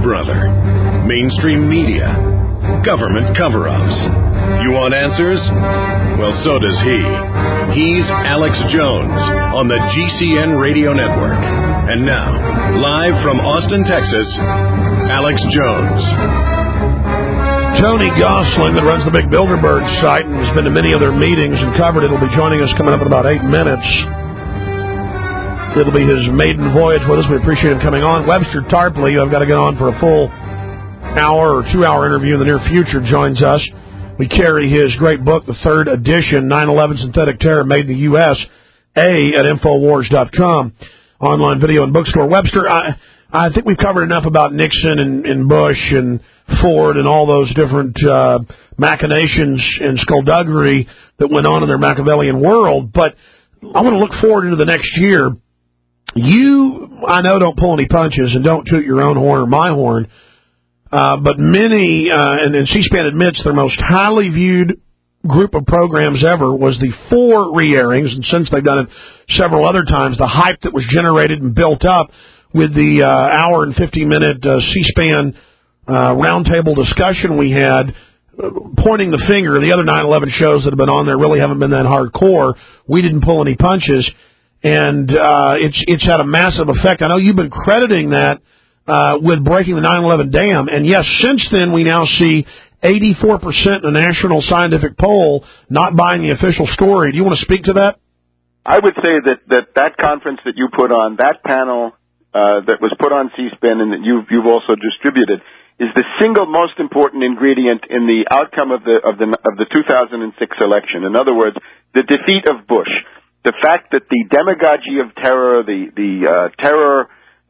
brother. Mainstream media. Government cover-ups. You want answers? Well, so does he. He's Alex Jones on the GCN Radio Network. And now, live from Austin, Texas, Alex Jones. Tony Gosling, that runs the Big Bilderberg site and has been to many other meetings and covered it, will be joining us coming up in about 8 minutes. It'll be his maiden voyage with us. We appreciate him coming on. Webster Tarpley, who I've got to get on for a full hour or 2-hour interview in the near future, joins us. We carry his great book, the third edition, 9/11 Synthetic Terror Made in the U.S., at Infowars.com, online video and bookstore. Webster, I think we've covered enough about Nixon and Bush and Ford and all those different machinations and skullduggery that went on in their Machiavellian world, but I want to look forward into the next year. You, I know, don't pull any punches and don't toot your own horn or my horn, but many, and C-SPAN admits their most highly viewed group of programs ever was the 4 re-airings, and since they've done it several other times, the hype that was generated and built up with the hour and 50-minute C-SPAN roundtable discussion we had, pointing the finger. The other 9/11 shows that have been on there really haven't been that hardcore. We didn't pull any punches, and it's had a massive effect. I know you've been crediting that with breaking the 9/11 dam, and yes, since then we now see 84% in the national scientific poll not buying the official story. Do you want to speak to that? I would say that conference that you put on, that panel that was put on C-SPAN and that you've also distributed, is the single most important ingredient in the outcome of the 2006 election. In other words, the defeat of Bush. The fact that the demagogy of terror, the terror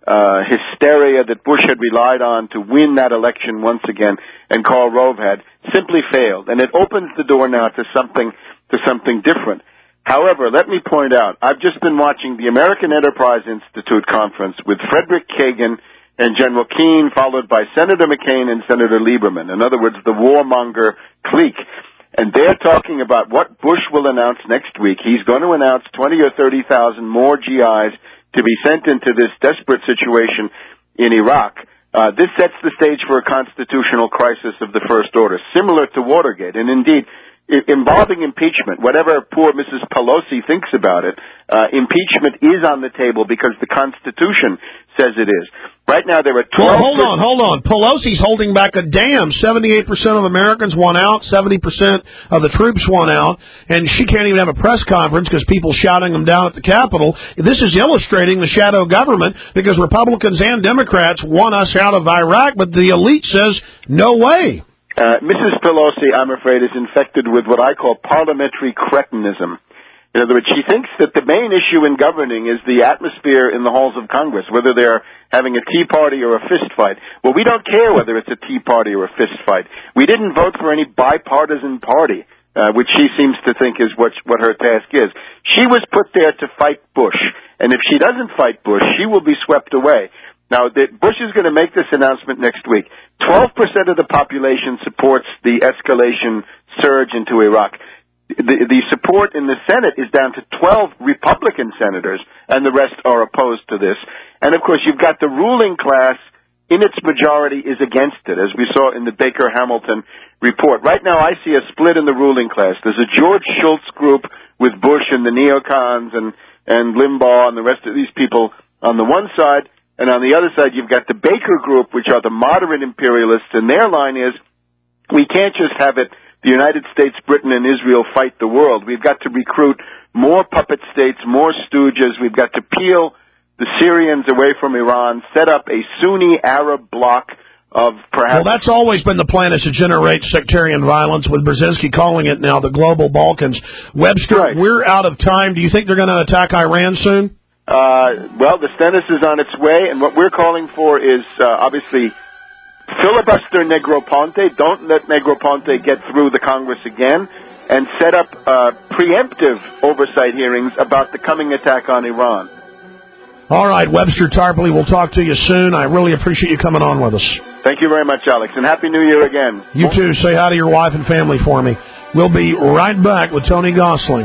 hysteria that Bush had relied on to win that election once again, and Karl Rove had, simply failed. And it opens the door now to something different. However, let me point out, I've just been watching the American Enterprise Institute conference with Frederick Kagan and General Keane, followed by Senator McCain and Senator Lieberman. In other words, the warmonger clique. And they're talking about what Bush will announce next week. He's going to announce 20 or 30,000 more GIs to be sent into this desperate situation in Iraq. This sets the stage for a constitutional crisis of the first order, similar to Watergate. And indeed, involving impeachment, whatever poor Mrs. Pelosi thinks about it, impeachment is on the table because the Constitution says it is. Right now there are 12... Well, hold on. Pelosi's holding back a dam. 78% of Americans want out, 70% of the troops want out, and she can't even have a press conference because people shouting them down at the Capitol. This is illustrating the shadow government because Republicans and Democrats want us out of Iraq, but the elite says, no way. Mrs. Pelosi, I'm afraid, is infected with what I call parliamentary cretinism. In other words, she thinks that the main issue in governing is the atmosphere in the halls of Congress, whether they're having a tea party or a fist fight. Well, we don't care whether it's a tea party or a fist fight. We didn't vote for any bipartisan party, which she seems to think is what her task is. She was put there to fight Bush, and if she doesn't fight Bush, she will be swept away. Now, Bush is going to make this announcement next week. 12% of the population supports the escalation surge into Iraq. The support in the Senate is down to 12 Republican senators, and the rest are opposed to this. And, of course, you've got the ruling class in its majority is against it, as we saw in the Baker-Hamilton report. Right now, I see a split in the ruling class. There's a George Shultz group with Bush and the neocons and Limbaugh and the rest of these people on the one side, and on the other side, you've got the Baker group, which are the moderate imperialists, and their line is, we can't just have it, the United States, Britain, and Israel fight the world. We've got to recruit more puppet states, more stooges. We've got to peel the Syrians away from Iran, set up a Sunni Arab bloc of perhaps... Well, that's always been the plan, is to generate sectarian violence, with Brzezinski calling it now the global Balkans. Webster, right. We're out of time. Do you think they're going to attack Iran soon? Well, the Stennis is on its way, and what we're calling for is, obviously, filibuster Negroponte. Don't let Negroponte get through the Congress again, and set up preemptive oversight hearings about the coming attack on Iran. All right, Webster Tarpley, we'll talk to you soon. I really appreciate you coming on with us. Thank you very much, Alex, and Happy New Year again. You too. Say hi to your wife and family for me. We'll be right back with Tony Gosling.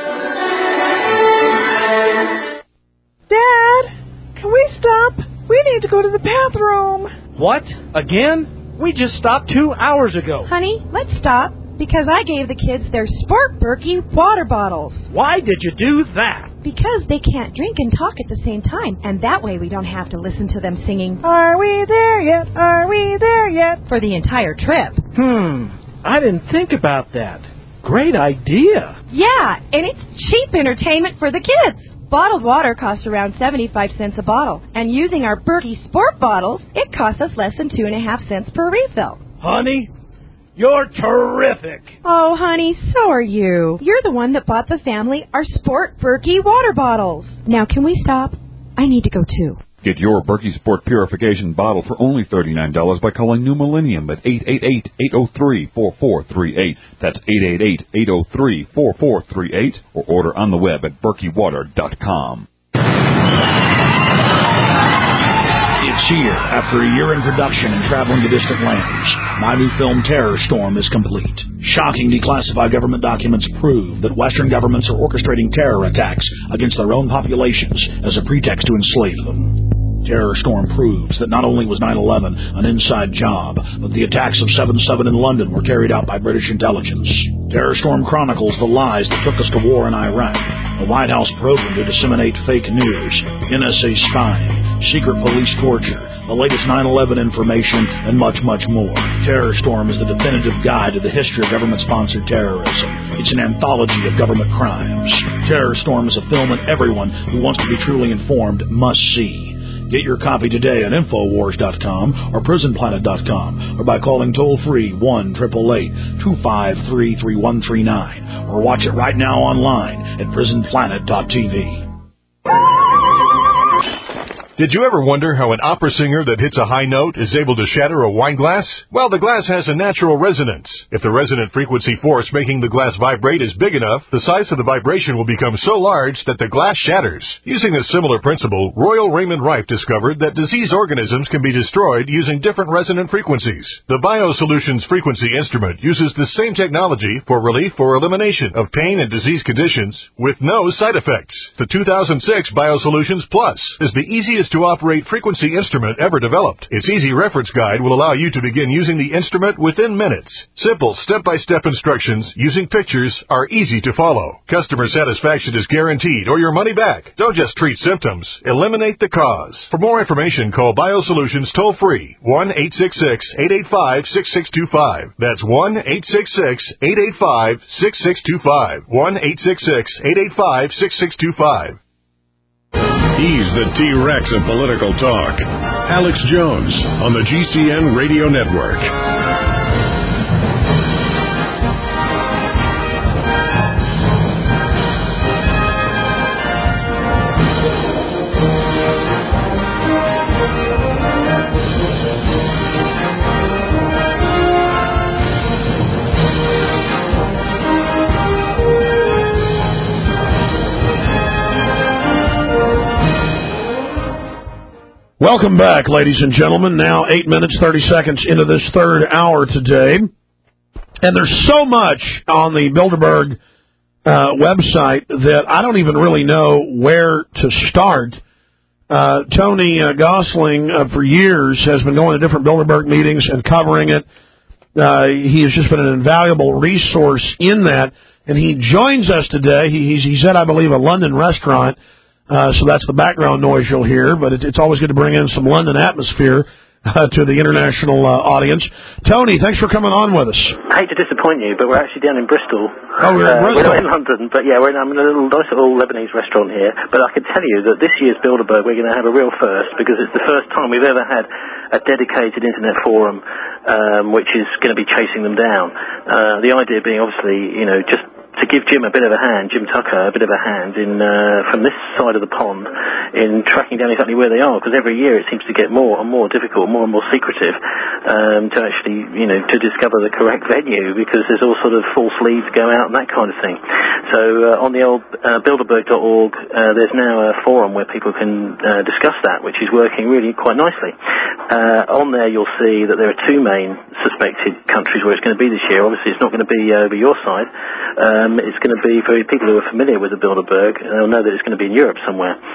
Dad, can we stop? We need need to go to the bathroom. What? Again? We just stopped 2 hours ago. Honey, let's stop, because I gave the kids their Sport Berkey water bottles. Why did you do that? Because they can't drink and talk at the same time, and that way we don't have to listen to them singing, "Are we there yet? Are we there yet?" for the entire trip. I didn't think about that. Great idea. Yeah, and it's cheap entertainment for the kids. Bottled water costs around 75 cents a bottle, and using our Berkey Sport bottles, it costs us less than 2.5 cents per refill. Honey, you're terrific. Oh, honey, so are you. You're the one that bought the family our Sport Berkey water bottles. Now, can we stop? I need to go, too. Get your Berkey Sport Purification bottle for only $39 by calling New Millennium at 888-803-4438. That's 888-803-4438, or order on the web at berkeywater.com. It's here. After a year in production and traveling to distant lands, my new film Terror Storm is complete. Shocking declassified government documents prove that Western governments are orchestrating terror attacks against their own populations as a pretext to enslave them. Terror Storm proves that not only was 9/11 an inside job, but the attacks of 7/7 in London were carried out by British intelligence. Terror Storm chronicles the lies that took us to war in Iraq, a White House program to disseminate fake news, NSA spying, secret police torture, the latest 9/11 information, and much, much more. Terror Storm is the definitive guide to the history of government-sponsored terrorism. It's an anthology of government crimes. Terror Storm is a film that everyone who wants to be truly informed must see. Get your copy today at Infowars.com or PrisonPlanet.com, or by calling toll-free 1-888-253-3139, or watch it right now online at PrisonPlanet.tv. Did you ever wonder how an opera singer that hits a high note is able to shatter a wine glass? Well, the glass has a natural resonance. If the resonant frequency force making the glass vibrate is big enough, the size of the vibration will become so large that the glass shatters. Using a similar principle, Royal Raymond Rife discovered that diseased organisms can be destroyed using different resonant frequencies. The BioSolutions frequency instrument uses the same technology for relief or elimination of pain and disease conditions with no side effects. The 2006 BioSolutions Plus is the easiest to operate frequency instrument ever developed. Its easy reference guide will allow you to begin using the instrument within minutes. Simple step-by-step instructions using pictures are easy to follow. Customer satisfaction is guaranteed or your money back. Don't just treat symptoms, eliminate the cause. For more information, call BioSolutions toll-free 1-866-885-6625. That's 1-866-885-6625. 1-866-885-6625. He's the T-Rex of political talk. Alex Jones on the GCN Radio Network. Welcome back, ladies and gentlemen. Now 8 minutes, 30 seconds into this third hour today. And there's so much on the Bilderberg website that I don't even really know where to start. Tony Gosling, for years, has been going to different Bilderberg meetings and covering it. He has just been an invaluable resource in that. And he joins us today. He's at, I believe, a London restaurant. So that's the background noise you'll hear, but it's always good to bring in some London atmosphere to the international audience. Tony, thanks for coming on with us. I hate to disappoint you, but we're actually down in Bristol. Oh, we're in Bristol? We're not in London, but yeah, I'm in a nice little Lebanese restaurant here. But I can tell you that this year's Bilderberg, we're going to have a real first, because it's the first time we've ever had a dedicated internet forum, which is going to be chasing them down. The idea being, obviously, just to give Jim a bit of a hand, Jim Tucker a bit of a hand in from this side of the pond in tracking down exactly where they are, because every year it seems to get more and more difficult, more and more secretive to actually, to discover the correct venue, because there's all sort of false leads go out and that kind of thing. So on the old Bilderberg.org, there's now a forum where people can discuss that, which is working really quite nicely. On there you'll see that there are two main suspected countries where it's going to be this year. Obviously it's not going to be over your side. It's going to be for people who are familiar with the Bilderberg. They'll know that it's going to be in Europe somewhere.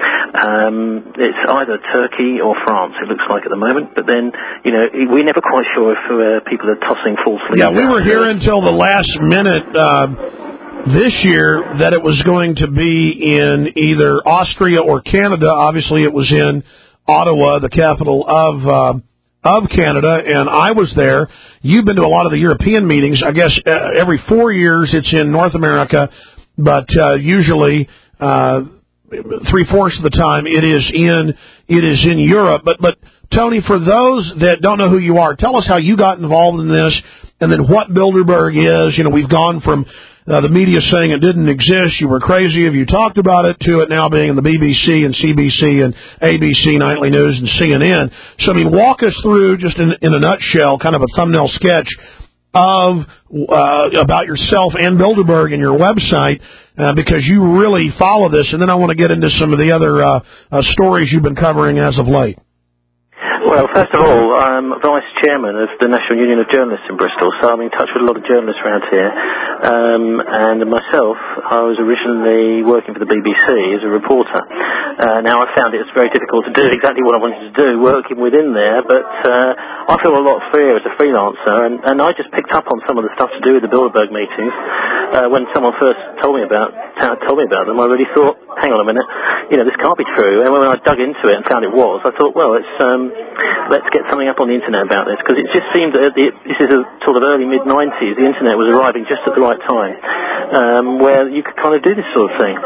It's either Turkey or France, it looks like at the moment. But then, we're never quite sure if people are tossing falsely. Yeah, we were here until the last minute this year that it was going to be in either Austria or Canada. Obviously, it was in Ottawa, the capital of Canada, and I was there. You've been to a lot of the European meetings. I guess every 4 years it's in North America, but usually 3/4 of the time it is in Europe. But Tony, for those that don't know who you are, tell us how you got involved in this, and then what Bilderberg is. We've gone from the media saying it didn't exist, you were crazy if you talked about it, to it now being in the BBC and CBC and ABC Nightly News and CNN. So, walk us through, just in a nutshell, kind of a thumbnail sketch of about yourself and Bilderberg and your website, because you really follow this, and then I want to get into some of the other stories you've been covering as of late. Well, first of all, I'm Vice Chairman of the National Union of Journalists in Bristol, so I'm in touch with a lot of journalists around here. And myself, I was originally working for the BBC as a reporter. Now, I found it was very difficult to do exactly what I wanted to do, working within there, but I feel a lot freer as a freelancer, and I just picked up on some of the stuff to do with the Bilderberg meetings. When someone first told me about them, I really thought, hang on a minute, this can't be true. And when I dug into it and found it was, I thought, well, let's get something up on the internet about this, because it just seemed that this is a sort of early mid-90s, the internet was arriving just at the right time, where you could kind of do this sort of thing.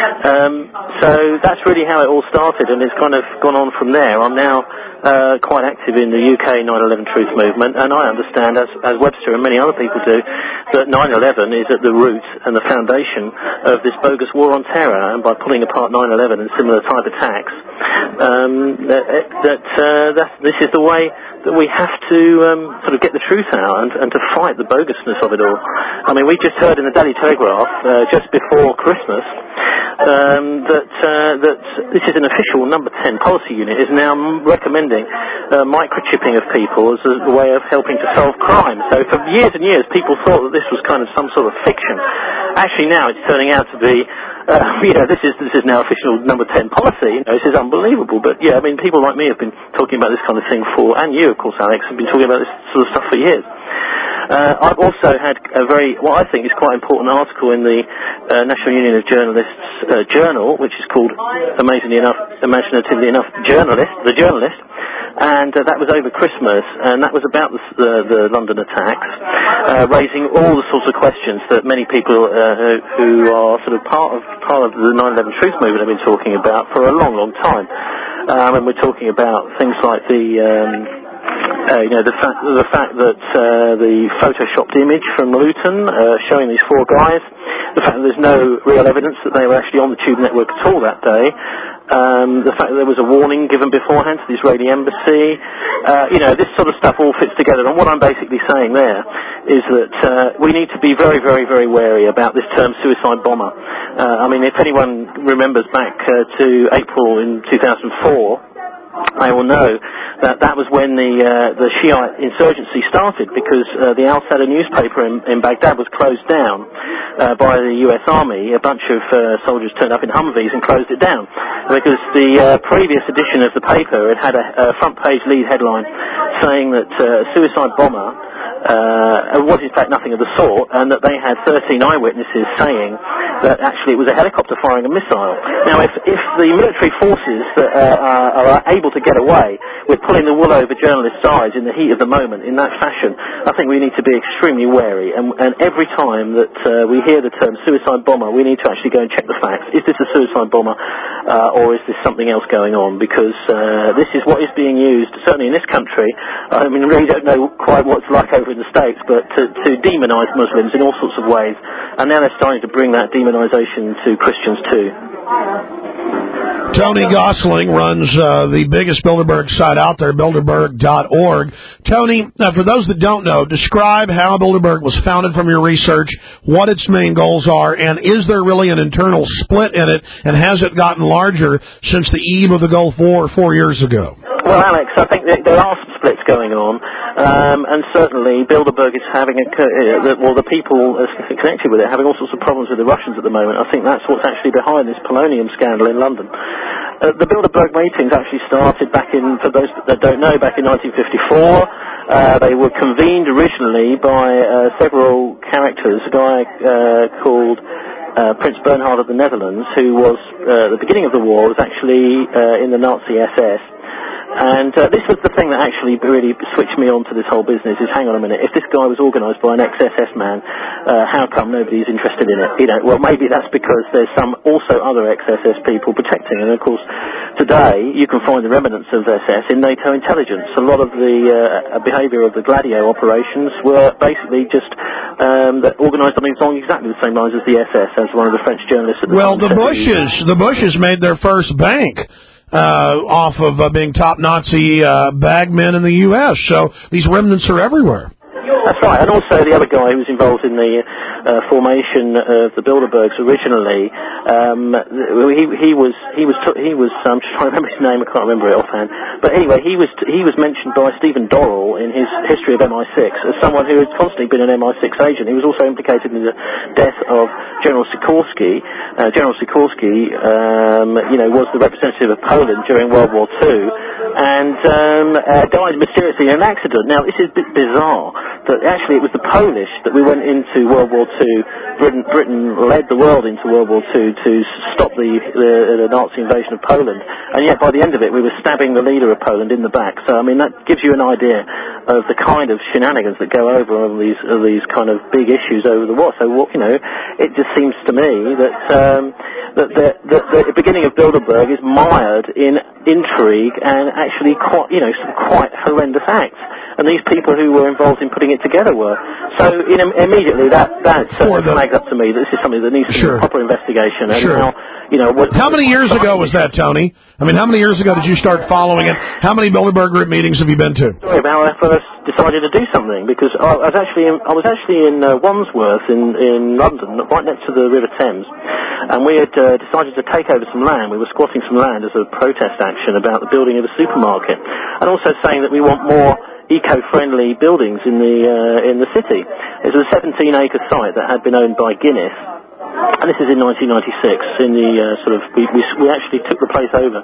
So that's really how it all started, and it's kind of gone on from there. I'm now quite active in the UK 9/11 Truth movement, and I understand, as Webster and many other people do, that 9/11 is at the root and the foundation of this bogus war on terror, and by pulling apart 9/11 and similar type attacks, this is the way that we have to sort of get the truth out and to fight the bogusness of it all. I mean, we just heard in the Daily Telegraph just before Christmas that this is an official number 10 policy unit is now recommending microchipping of people as a way of helping to solve crime. So for years and years, people thought that this was kind of some sort of fiction. Actually, now it's turning out to be this is now official number 10 policy. This is unbelievable. But yeah, I mean, people like me have been talking about this kind of thing and you, of course, Alex, have been talking about this sort of stuff for years. I've also had what I think is quite important article in the National Union of Journalists journal, which is called, imaginatively enough, The Journalist. And that was over Christmas, and that was about the London attacks, raising all the sorts of questions that many people who are sort of part of the 9/11 Truth movement have been talking about for a long, long time. And we're talking about things like the fact that the photoshopped image from Luton showing these four guys, the fact that there's no real evidence that they were actually on the Tube network at all that day, the fact that there was a warning given beforehand to the Israeli embassy, this sort of stuff all fits together. And what I'm basically saying there is that we need to be very, very, very wary about this term suicide bomber. I mean, if anyone remembers back to April in 2004, I will know that was when the Shiite insurgency started, because the Al-Sada newspaper in Baghdad was closed down by the US Army. A bunch of soldiers turned up in Humvees and closed it down, because the previous edition of the paper had a front-page lead headline saying that suicide bomber was in fact nothing of the sort, and that they had 13 eyewitnesses saying that actually it was a helicopter firing a missile. Now, if the military forces that are able to get away with pulling the wool over journalists' eyes in the heat of the moment in that fashion, I think we need to be extremely wary. And every time that we hear the term suicide bomber, we need to actually go and check the facts. Is this a suicide bomber, or is this something else going on? Because this is what is being used, certainly in this country. I mean, I really don't know quite what it's like over in the States, but to demonise Muslims in all sorts of ways. And now they're starting to bring that demonisation to Christians too. Tony Gosling runs the biggest Bilderberg site out there, Bilderberg.org. Tony, for those that don't know, describe how Bilderberg was founded from your research, what its main goals are, and is there really an internal split in it, and has it gotten larger since the eve of the Gulf War 4 years ago? Well, Alex, I think that there are some splits going on, and certainly Bilderberg is having the people connected with it having all sorts of problems with the Russians at the moment. I think that's what's actually behind this polonium scandal in London. The Bilderberg meetings actually started back in, for those that don't know, back in 1954. They were convened originally by several characters. A guy called Prince Bernhard of the Netherlands, who was, at the beginning of the war, was actually in the Nazi SS. And this was the thing that actually really switched me on to this whole business, is hang on a minute, if this guy was organised by an ex-SS man, how come nobody's interested in it? You know, well, maybe that's because there's some also other ex-SS people protecting. And of course, today you can find the remnants of SS in NATO intelligence. A lot of the behaviour of the Gladio operations were basically just organised along exactly the same lines as the SS, as one of the French journalists at the time. Well, the Bushes made their first bank off of being top Nazi bagmen in the U.S., so these remnants are everywhere. That's right, and also the other guy who was involved in the formation of the Bilderbergs originally, he was I'm just trying to remember his name, I can't remember it offhand, but anyway, he was mentioned by Stephen Dorrell in his history of MI6 as someone who had constantly been an MI6 agent. He was also implicated in the death of General Sikorsky. General Sikorsky, was the representative of Poland during World War II, and died mysteriously in an accident. Now, this is a bit bizarre, that actually it was the Polish that we went into World War II. Britain led the world into World War II to stop the Nazi invasion of Poland, and yet by the end of it we were stabbing the leader of Poland in the back. So I mean, that gives you an idea of the kind of shenanigans that go over on these kind of big issues over the war. So it just seems to me that the beginning of Bilderberg is mired in intrigue and actually some quite horrendous acts. And these people who were involved in putting it together were. So immediately that flags up to me that this is something that needs to be a proper investigation. And how many years ago was that, Tony? I mean, how many years ago did you start following it? How many Bilderberg group meetings have you been to? Sorry about when I first decided to do something, because I was actually in Wandsworth in London, right next to the River Thames, and we had decided to take over some land. We were squatting some land as a protest action about the building of a supermarket, and also saying that we want more eco-friendly buildings in the city. It was a 17-acre site that had been owned by Guinness, and this is in 1996. In the we actually took the place over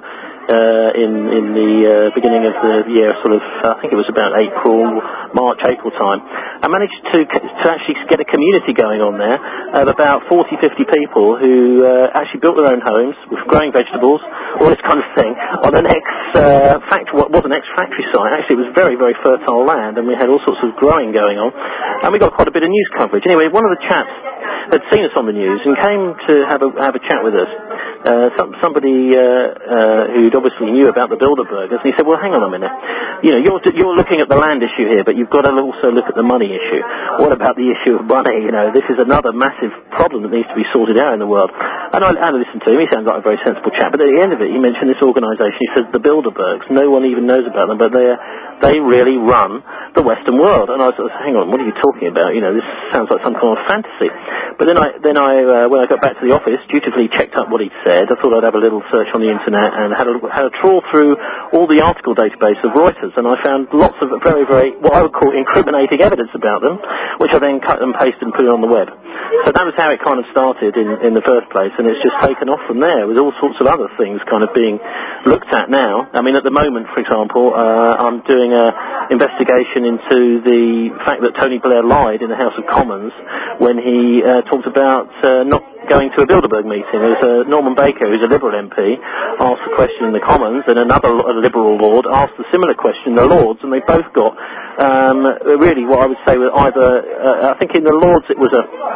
in the beginning of the year, I think it was about March, April time. I managed to actually get a community going on there of about 40, 50 people who actually built their own homes with growing vegetables, all this kind of thing, on an what was an ex-factory site. Actually, it was very, very fertile land, and we had all sorts of growing going on, and we got quite a bit of news coverage. Anyway, one of the chaps had seen us on the news and came to have a chat with us. Somebody who'd obviously knew about the Bilderbergers, and he said, well, hang on a minute, you're looking at the land issue here, but you've got to also look at the money issue. What about the issue of money? This is another massive problem that needs to be sorted out in the world. And I listened to him. He sounds like a very sensible chap, but at the end of it he mentioned this organisation. He said the Bilderbergs, no one even knows about them, but they really run the Western world. And I was hang on, what are you talking about? This sounds like some kind of fantasy. But then I when I got back to the office, dutifully checked up what he'd said. I thought I'd have a little search on the internet and had a trawl through all the article database of Reuters, and I found lots of very, very, what I would call incriminating evidence about them, which I then cut and pasted and put on the web. So that was how it kind of started in the first place, and it's just taken off from there with all sorts of other things kind of being looked at now. I mean, at the moment, for example, I'm doing an investigation into the fact that Tony Blair lied in the House of Commons when he talked about not going to a Bilderberg meeting. There's Norman Baker, who's a Liberal MP, asked the question in the Commons, and another Liberal Lord asked a similar question in the Lords, and they both got really what I would say were either I think in the Lords it was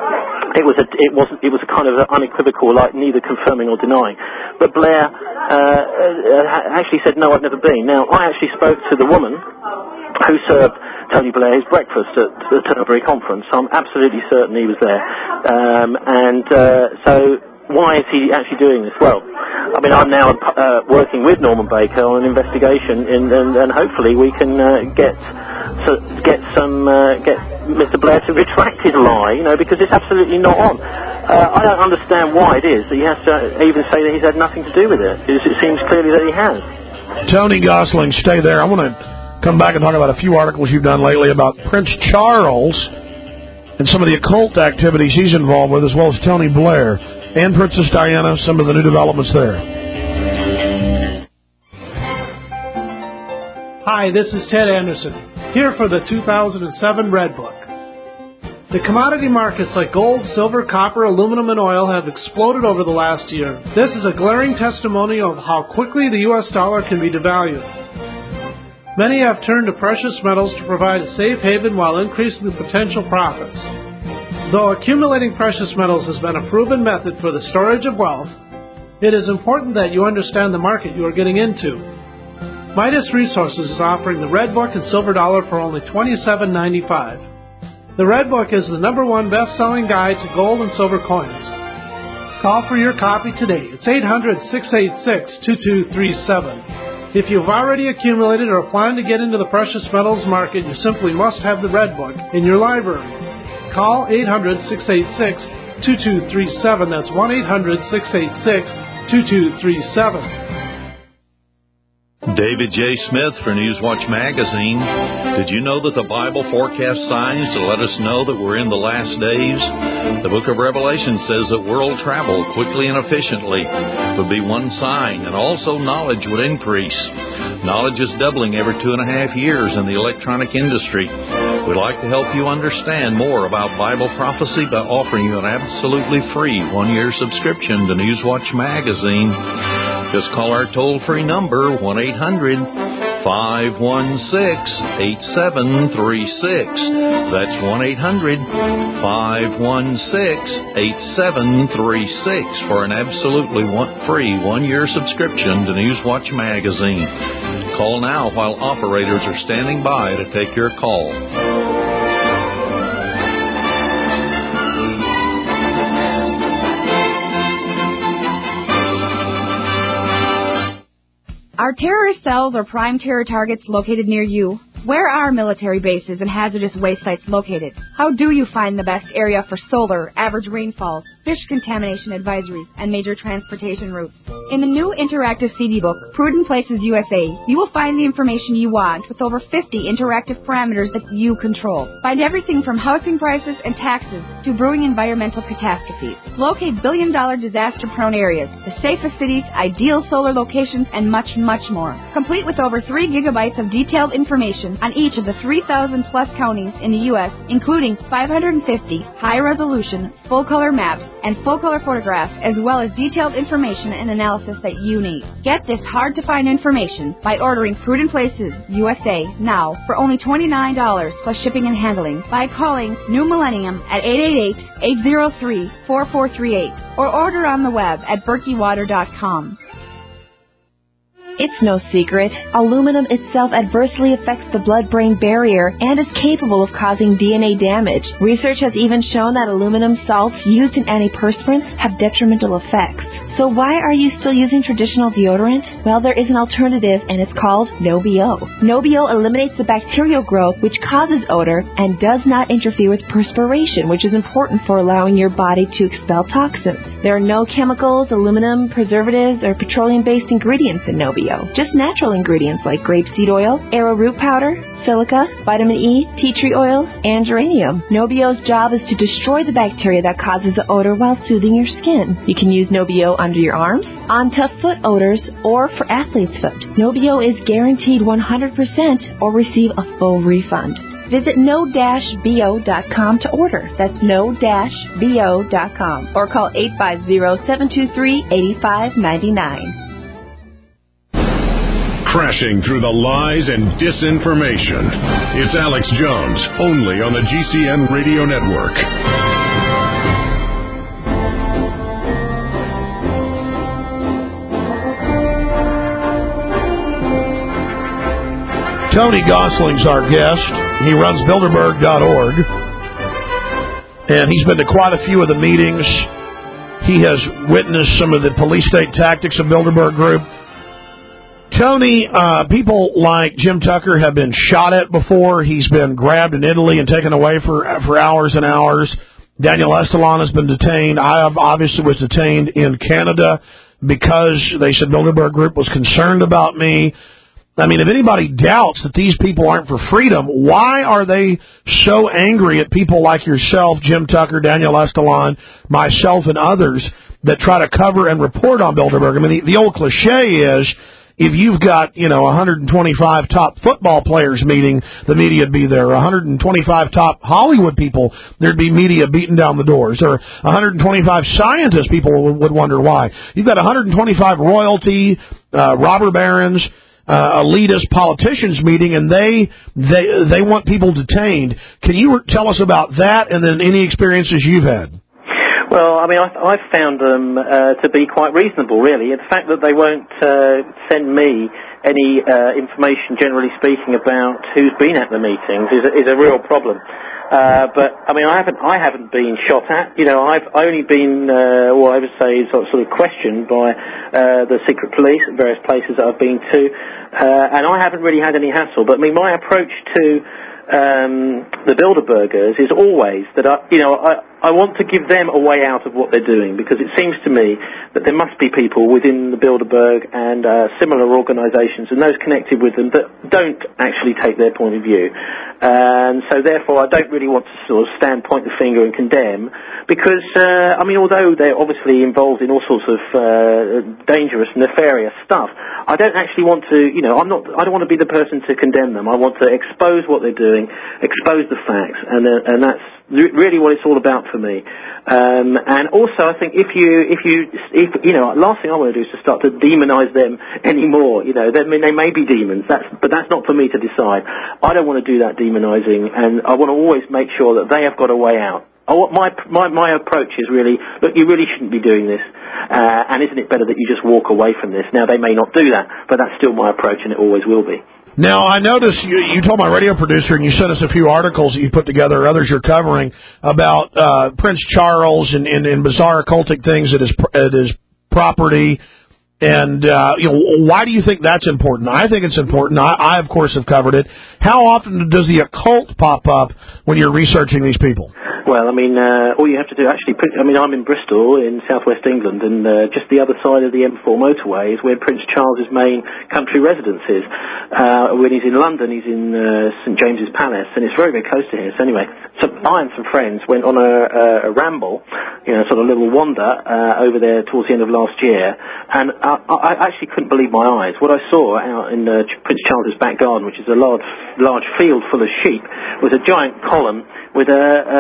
a kind of unequivocal, like neither confirming or denying. But Blair actually said, no, I've never been. Now, I actually spoke to the woman who served Tony Blair his breakfast at the Turnberry conference, so I'm absolutely certain he was there. So why is he actually doing this? Well, I mean, I'm now working with Norman Baker on an investigation, and hopefully we can get Mr. Blair to retract his lie, because it's absolutely not on. I don't understand why it is that he has to even say that he's had nothing to do with it, because it seems clearly that he has. Tony Gosling, stay there. I want to come back and talk about a few articles you've done lately about Prince Charles and some of the occult activities he's involved with, as well as Tony Blair and Princess Diana, some of the new developments there. Hi, this is Ted Anderson, here for the 2007 Red Book. The commodity markets like gold, silver, copper, aluminum, and oil have exploded over the last year. This is a glaring testimony of how quickly the U.S. dollar can be devalued. Many have turned to precious metals to provide a safe haven while increasing the potential profits. Though accumulating precious metals has been a proven method for the storage of wealth, it is important that you understand the market you are getting into. Midas Resources is offering the Red Book and Silver Dollar for only $27.95. The Red Book is the #1 best-selling guide to gold and silver coins. Call for your copy today. It's 800-686-2237. If you've already accumulated or plan to get into the precious metals market, you simply must have the Red Book in your library. Call 800-686-2237. That's 1-800-686-2237. David J. Smith for Newswatch Magazine. Did you know that the Bible forecasts signs to let us know that we're in the last days? The book of Revelation says that world travel quickly and efficiently would be one sign, and also knowledge would increase. Knowledge is doubling every 2.5 years in the electronic industry. We'd like to help you understand more about Bible prophecy by offering you an absolutely free 1-year subscription to Newswatch Magazine. Just call our toll-free number, 1-800-516-8736. That's 1-800-516-8736 for an absolutely free 1-year subscription to Newswatch Magazine. Call now while operators are standing by to take your call. Are terrorist cells or prime terror targets located near you? Where are military bases and hazardous waste sites located? How do you find the best area for solar, average rainfalls, fish contamination advisories, and major transportation routes? In the new interactive CD book, Prudent Places USA, you will find the information you want with over 50 interactive parameters that you control. Find everything from housing prices and taxes to brewing environmental catastrophes. Locate billion-dollar disaster-prone areas, the safest cities, ideal solar locations, and much, much more. Complete with over 3 gigabytes of detailed information on each of the 3,000-plus counties in the U.S., including 550 high-resolution, full-color maps and full-color photographs, as well as detailed information and analysis that you need. Get this hard-to-find information by ordering Prudent Places USA now for only $29 plus shipping and handling by calling New Millennium at 888-803-4438 or order on the web at berkeywater.com. It's no secret. Aluminum itself adversely affects the blood-brain barrier and is capable of causing DNA damage. Research has even shown that aluminum salts used in antiperspirants have detrimental effects. So why are you still using traditional deodorant? Well, there is an alternative, and it's called No-B-O. No-B-O eliminates the bacterial growth, which causes odor, and does not interfere with perspiration, which is important for allowing your body to expel toxins. There are no chemicals, aluminum, preservatives, or petroleum-based ingredients in No-B-O. Just natural ingredients like grapeseed oil, arrowroot powder, silica, vitamin E, tea tree oil, and geranium. No-B-O's job is to destroy the bacteria that causes the odor while soothing your skin. You can use No-B-O under your arms, on tough foot odors, or for athlete's foot. No-B-O is guaranteed 100% or receive a full refund. Visit no-bo.com to order. That's no-bo.com or call 850-723-8599. Crashing through the lies and disinformation. It's Alex Jones, only on the GCN Radio Network. Tony Gosling's our guest. He runs Bilderberg.org. And he's been to quite a few of the meetings. He has witnessed some of the police state tactics of Bilderberg Group. Tony, people like Jim Tucker have been shot at before. He's been grabbed in Italy and taken away for hours and hours. Daniel Estolon has been detained. I obviously was detained in Canada because they said Bilderberg Group was concerned about me. I mean, if anybody doubts that these people aren't for freedom, why are they so angry at people like yourself, Jim Tucker, Daniel Estolon, myself, and others that try to cover and report on Bilderberg? I mean, the old cliche is, if you've got, 125 top football players meeting, the media would be there. 125 top Hollywood people, there'd be media beating down the doors. Or 125 scientists, people would wonder why. You've got 125 royalty, robber barons, elitist politicians meeting, and they want people detained. Can you tell us about that, and then any experiences you've had? Well, I mean, I've found them to be quite reasonable, really. The fact that they won't send me any information, generally speaking, about who's been at the meetings is a real problem. But I mean, I haven't been shot at. I've only been, I would say, sort of questioned by the secret police at various places that I've been to, and I haven't really had any hassle. But I mean, my approach to the Bilderbergers is always that I want to give them a way out of what they're doing, because it seems to me that there must be people within the Bilderberg and similar organisations and those connected with them that don't actually take their point of view. And so therefore I don't really want to sort of point the finger and condemn, because, although they're obviously involved in all sorts of dangerous, nefarious stuff, I don't actually want to, I don't want to be the person to condemn them. I want to expose what they're doing, expose the facts, and that's really what it's all about for me. And also, I think if last thing I want to do is to start to demonise them anymore. They may be demons, but that's not for me to decide. I don't want to do that demonising, and I want to always make sure that they have got a way out. My approach is really, look, you really shouldn't be doing this, and isn't it better that you just walk away from this? Now, they may not do that, but that's still my approach, and it always will be. Now, I noticed you told my radio producer, and you sent us a few articles that you put together, others you're covering, about Prince Charles and bizarre occultic things at his property. And, why do you think that's important? I think it's important. I, of course, have covered it. How often does the occult pop up when you're researching these people? Well, all you have to do, actually, I'm in Bristol in southwest England, and just the other side of the M4 motorway is where Prince Charles's main country residence is. When he's in London, he's in St James's Palace, and it's very, very close to here. So anyway, I and some friends went on a ramble, sort of little wander over there towards the end of last year, and I actually couldn't believe my eyes. What I saw out in Prince Charles's back garden, which is a large field full of sheep, was a giant column with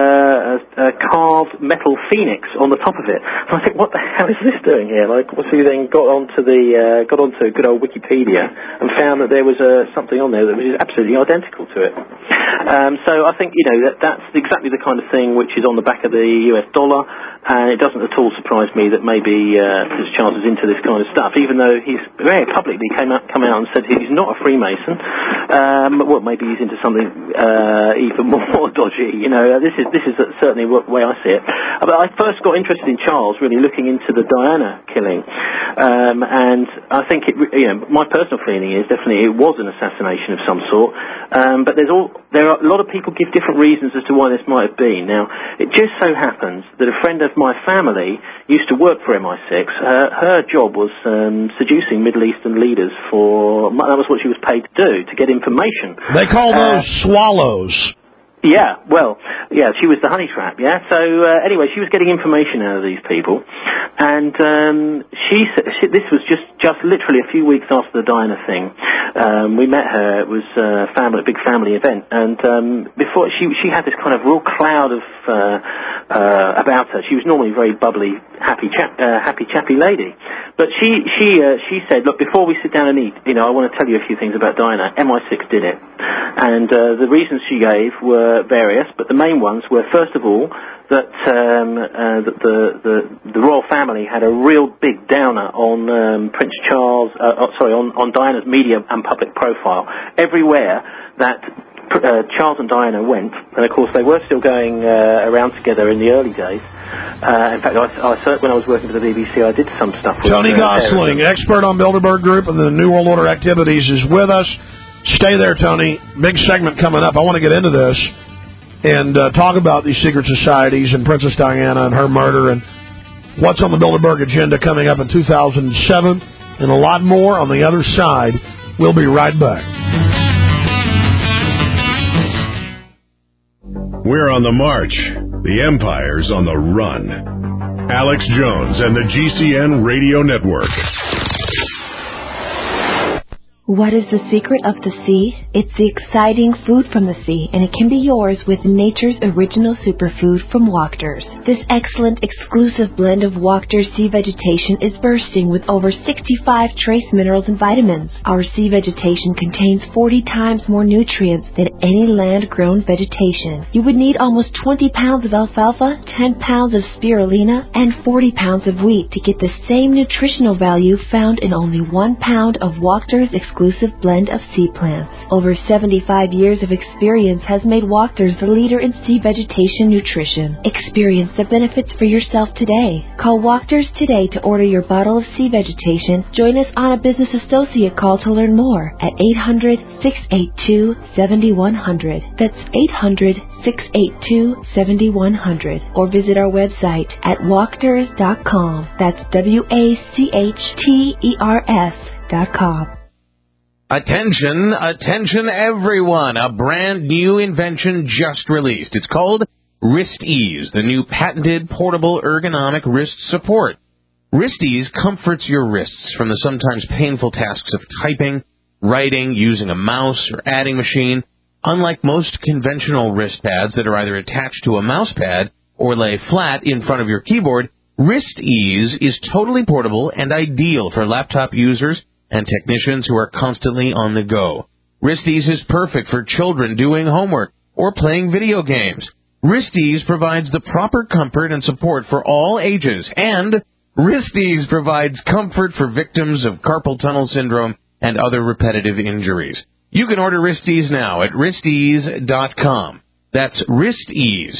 a carved metal phoenix on the top of it. And I think, what the hell is this doing here? So we then got onto good old Wikipedia and found that there was something on there that was absolutely identical to it. So I think that's exactly the kind of thing which is on the back of the US dollar, and it doesn't at all surprise me that maybe Prince Charles is into this kind of stuff, even though he's very publicly come out and said he's not a Freemason. Well, maybe he's into something even more dodgy. This is certainly the way I see it. But I first got interested in Charles really looking into the Diana killing, and I think my personal feeling is definitely it was an assassination of some sort. But there are a lot of people give different reasons as to why this might have been. Now, it just so happens that a friend of my family used to work for MI6. Her job was seducing Middle Eastern leaders that was what she was paid to do, to get information. They call those swallows. Yeah, she was the honey trap, yeah? So, anyway, she was getting information out of these people, and this was just literally a few weeks after the Diana thing. We met her, it was a big family event, and before, she had this kind of real cloud of about her. She was normally a very bubbly, happy chappy lady. But she said, look, before we sit down and eat, I want to tell you a few things about Diana. MI6 did it. And the reasons she gave were various, but the main ones were, first of all, that the royal family had a real big downer on Prince Charles, on Diana's media and public profile. Everywhere that Charles and Diana went, and of course they were still going around together in the early days. In fact, when I was working for the BBC, I did some stuff with Tony Gosling, expert on Bilderberg Group and the New World Order activities, is with us. Stay there, Tony. Big segment coming up. I want to get into this and talk about these secret societies and Princess Diana and her murder and what's on the Bilderberg agenda coming up in 2007 and a lot more on the other side. We'll be right back. We're on the march. The Empire's on the run. Alex Jones and the GCN Radio Network. What is the secret of the sea? It's the exciting food from the sea, and it can be yours with nature's original superfood from Wachters. This excellent, exclusive blend of Wachters sea vegetation is bursting with over 65 trace minerals and vitamins. Our sea vegetation contains 40 times more nutrients than any land-grown vegetation. You would need almost 20 pounds of alfalfa, 10 pounds of spirulina, and 40 pounds of wheat to get the same nutritional value found in only 1 pound of Wachters exclusive blend of sea plants. Over 75 years of experience has made Wachters the leader in sea vegetation nutrition. Experience the benefits for yourself today. Call Wachters today to order your bottle of sea vegetation. Join us on a business associate call to learn more at 800-682-7100. That's 800-682-7100. Or visit our website at wachters.com. That's WACHTERS.com. Attention, attention everyone, a brand new invention just released. It's called Wrist Ease, the new patented portable ergonomic wrist support. Wrist Ease comforts your wrists from the sometimes painful tasks of typing, writing, using a mouse, or adding machine. Unlike most conventional wrist pads that are either attached to a mouse pad or lay flat in front of your keyboard, Wrist Ease is totally portable and ideal for laptop users and technicians who are constantly on the go. Wrist Ease is perfect for children doing homework or playing video games. Wrist Ease provides the proper comfort and support for all ages, and Wrist Ease provides comfort for victims of carpal tunnel syndrome and other repetitive injuries. You can order Wrist Ease now at wristease.com. That's Wrist Ease,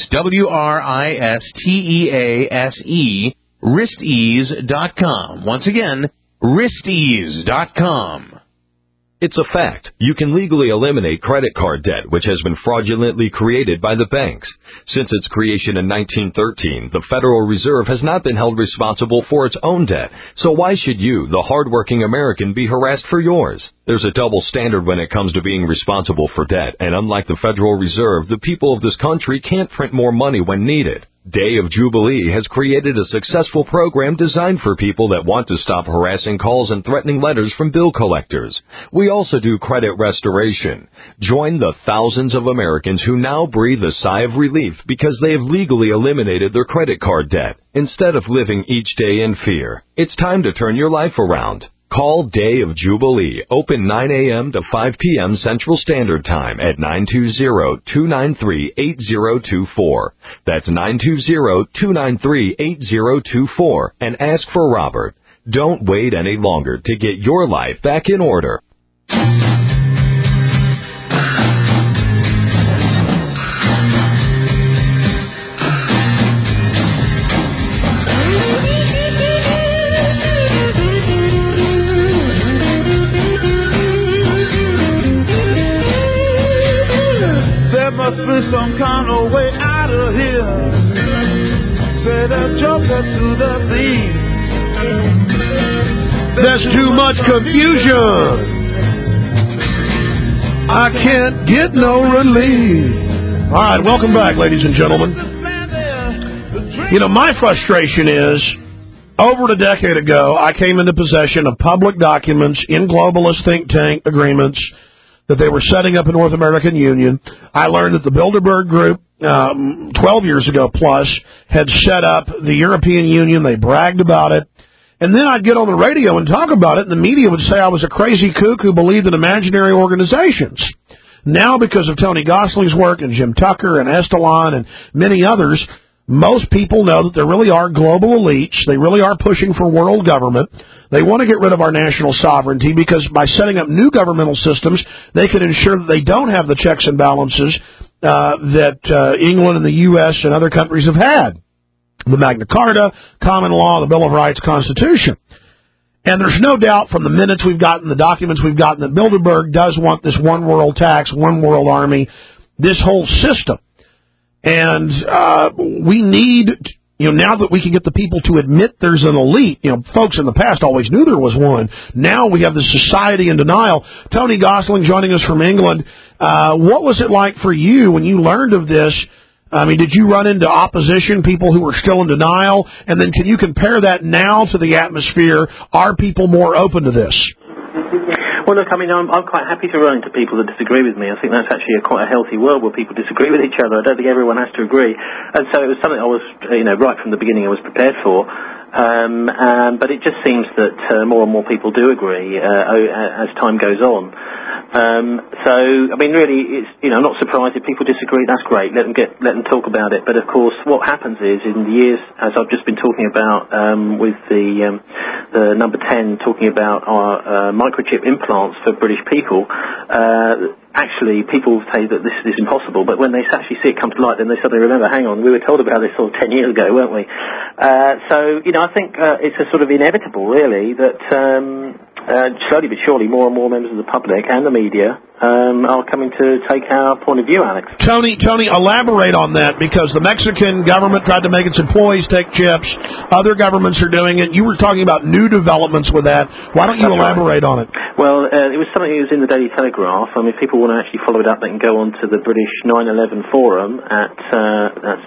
WRISTEASE, wristease.com. Once again, wristease.com. It's a fact. You can legally eliminate credit card debt, which has been fraudulently created by the banks. Since its creation in 1913, the Federal Reserve has not been held responsible for its own debt. So why should you, the hardworking American, be harassed for yours? There's a double standard when it comes to being responsible for debt, and unlike the Federal Reserve, the people of this country can't print more money when needed. Day of Jubilee has created a successful program designed for people that want to stop harassing calls and threatening letters from bill collectors. We also do credit restoration. Join the thousands of Americans who now breathe a sigh of relief because they have legally eliminated their credit card debt instead of living each day in fear. It's time to turn your life around. Call Day of Jubilee, open 9 a.m. to 5 p.m. Central Standard Time at 920-293-8024. That's 920-293-8024, and ask for Robert. Don't wait any longer to get your life back in order. Some kind of way out of here. Said a joker to the thief. There's too much confusion. I can't get no relief. All right, welcome back, ladies and gentlemen. You know, my frustration is, over a decade ago, I came into possession of public documents in globalist think tank agreements that they were setting up a North American Union. I learned that the Bilderberg Group, 12 years ago plus, had set up the European Union. They bragged about it. And then I'd get on the radio and talk about it, and the media would say I was a crazy kook who believed in imaginary organizations. Now, because of Tony Gosling's work and Jim Tucker and Estalon and many others, most people know that there really are global elites. They really are pushing for world government. They want to get rid of our national sovereignty because by setting up new governmental systems, they can ensure that they don't have the checks and balances that England and the U.S. and other countries have had. The Magna Carta, common law, the Bill of Rights, Constitution. And there's no doubt from the minutes we've gotten, the documents we've gotten, that Bilderberg does want this one world tax, one world army, this whole system. And we need, now that we can get the people to admit there's an elite, folks in the past always knew there was one. Now we have this society in denial. Tony Gosling joining us from England. What was it like for you when you learned of this? I mean, did you run into opposition, people who were still in denial? And then can you compare that now to the atmosphere? Are people more open to this? Well, look, I mean, I'm quite happy to run into people that disagree with me. I think that's actually quite a healthy world where people disagree with each other. I don't think everyone has to agree. And so it was something I was, right from the beginning I was prepared for. But it just seems that more and more people do agree as time goes on. So, I mean, really, it's, I'm not surprised if people disagree. That's great. Let them talk about it. But of course, what happens is, in the years, as I've just been talking about, with the number 10 talking about our microchip implants for British people, actually, people say that this is impossible, but when they actually see it come to light, then they suddenly remember, hang on, we were told about this sort of 10 years ago, weren't we? So, I think it's a sort of inevitable, really, that slowly but surely more and more members of the public and the media are coming to take our point of view, Alex. Tony, elaborate on that, because the Mexican government tried to make its employees take chips. Other governments are doing it. You were talking about new developments with that. Why don't you elaborate on it? Well, it was something that was in the Daily Telegraph. I mean, if people want to actually follow it up, they can go on to the British 9/11 forum at that's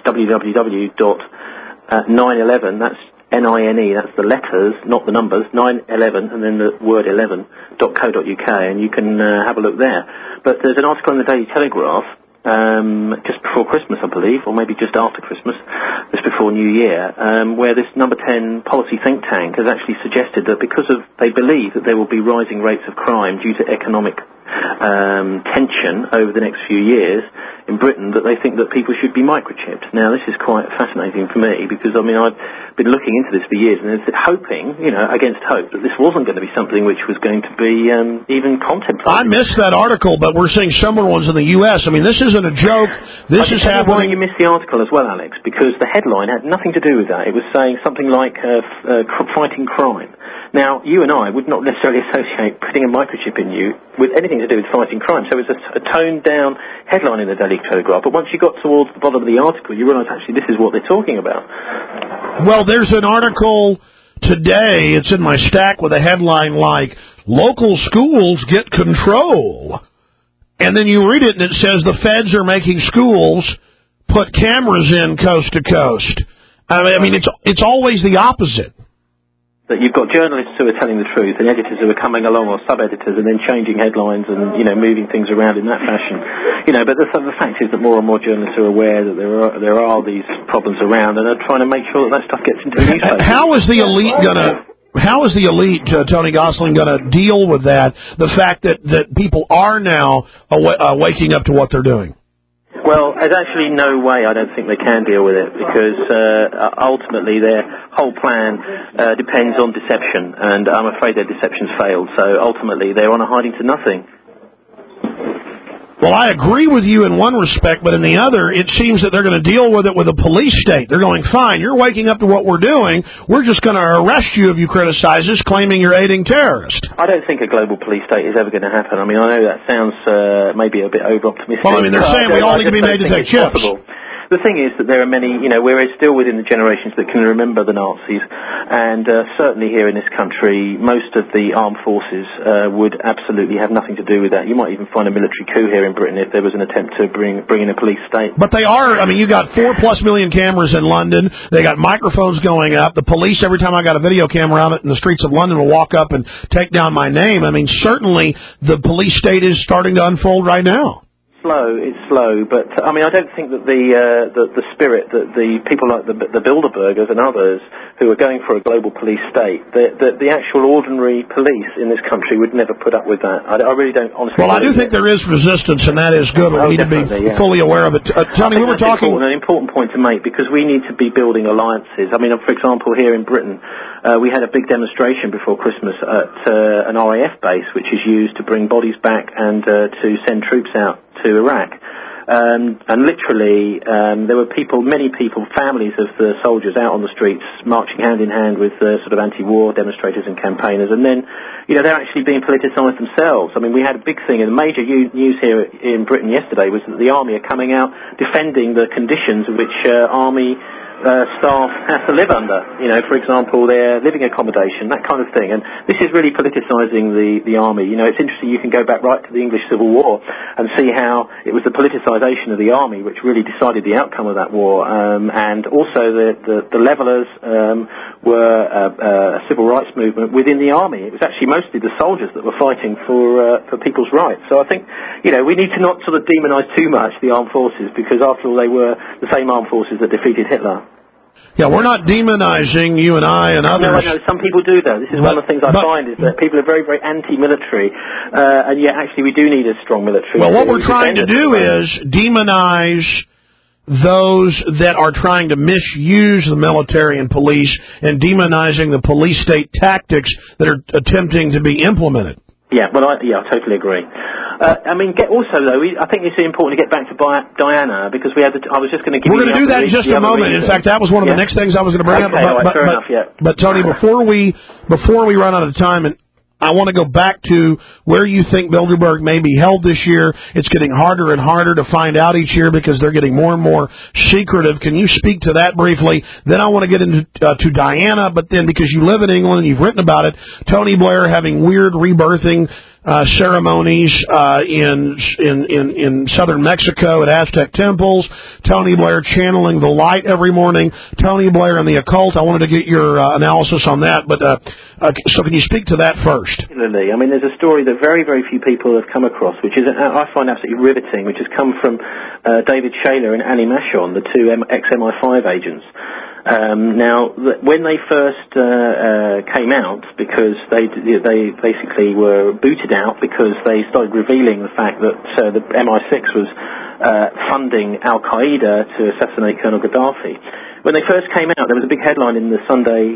www.911. That's NINE, that's the letters, not the numbers, 911, and then the word 11.co.uk, and you can have a look there. But there's an article in the Daily Telegraph, just before Christmas, I believe, or maybe just after Christmas, just before New Year, where this number 10 policy think tank has actually suggested that because they believe that there will be rising rates of crime due to economic tension over the next few years in Britain, that they think that people should be microchipped. Now, this is quite fascinating for me because, I mean, I've been looking into this for years and hoping, against hope, that this wasn't going to be something which was going to be even contemplated. I missed that article, but we're seeing similar ones in the U.S. I mean, this isn't a joke. This is happening. Why you missed the article as well, Alex, because the headline had nothing to do with that. It was saying something like fighting crime. Now, you and I would not necessarily associate putting a microchip in you with anything to do with fighting crime. So it was a toned-down headline in the Daily Telegraph. But once you got towards the bottom of the article, you realise, actually, this is what they're talking about. Well, there's an article today, it's in my stack, with a headline like, local schools get control. And then you read it, and it says the feds are making schools put cameras in coast to coast. I mean, it's always the opposite. That you've got journalists who are telling the truth and editors who are coming along, or sub-editors, and then changing headlines and, moving things around in that fashion. But the fact is that more and more journalists are aware that there are these problems around and are trying to make sure that stuff gets into the newspaper. How is the elite, Tony Gosling, going to deal with that, the fact that people are now waking up to what they're doing? Well, there's actually no way I don't think they can deal with it, because ultimately their whole plan depends on deception, and I'm afraid their deception's failed, so ultimately they're on a hiding to nothing. Well, I agree with you in one respect, but in the other, it seems that they're going to deal with it with a police state. They're going, fine, you're waking up to what we're doing. We're just going to arrest you if you criticize us, claiming you're aiding terrorists. I don't think a global police state is ever going to happen. I mean, I know that sounds maybe a bit over-optimistic. Well, I mean, they're saying we all need to be made to take chips. The thing is that there are many, we're still within the generations that can remember the Nazis, and certainly here in this country, most of the armed forces would absolutely have nothing to do with that. You might even find a military coup here in Britain if there was an attempt to bring in a police state. But they are, I mean, you got 4+ million cameras in London. They got microphones going up. The police, every time I got a video camera out in the streets of London, will walk up and take down my name. I mean, certainly the police state is starting to unfold right now. It's slow, but I mean, I don't think that the spirit that the people like the Bilderbergers and others who are going for a global police state, the actual ordinary police in this country would never put up with that. I really don't honestly. Well, I do think there is resistance, and that is good. We need to be fully aware of it. Tony, we were talking an important point to make, because we need to be building alliances. I mean, for example, here in Britain, we had a big demonstration before Christmas at an RAF base, which is used to bring bodies back and to send troops out to Iraq. And literally, there were many people, families of the soldiers out on the streets, marching hand in hand with sort of anti-war demonstrators and campaigners. And then, they're actually being politicised themselves. I mean, we had a big thing, and the major news here in Britain yesterday was that the army are coming out defending the conditions in which army staff have to live under. For example, their living accommodation, that kind of thing. And this is really politicising the army. It's interesting. You can go back right to the English Civil War and see how it was the politicisation of the army which really decided the outcome of that war. And also the Levellers were a civil rights movement within the army. It was actually mostly the soldiers that were fighting for people's rights. So I think, we need to not sort of demonise too much the armed forces, because after all, they were the same armed forces that defeated Hitler. Yeah, we're not demonizing you and I and others. No, I know. Some people do, though. This is one of the things I find, is that people are very, very anti-military, and yet actually we do need a strong military. Well, what we're trying to do is demonize those that are trying to misuse the military and police, and demonizing the police state tactics that are attempting to be implemented. Yeah, well, I totally agree. Also, though, I think it's important to get back to Diana, because I was just going to give We're going to do that in just a moment. In fact, that was one of the next things I was going to bring up. Fair enough, yeah. But Tony, before we run out of time, and I want to go back to where you think Bilderberg may be held this year. It's getting harder and harder to find out each year because they're getting more and more secretive. Can you speak to that briefly? Then I want to get into to Diana, but then because you live in England and you've written about it, Tony Blair having weird rebirthing ceremonies in southern Mexico at Aztec temples, Tony Blair channeling the light every morning, Tony Blair and the occult. I wanted to get your analysis on that, but so can you speak to that first? Absolutely. There's a story that very, very few people have come across, which is I find absolutely riveting, which has come from David Shayler and Annie Machon, the two ex-MI5 agents. When they first came out, because they basically were booted out because they started revealing the fact that the MI6 was funding Al-Qaeda to assassinate Colonel Gaddafi. When they first came out, there was a big headline in the Sunday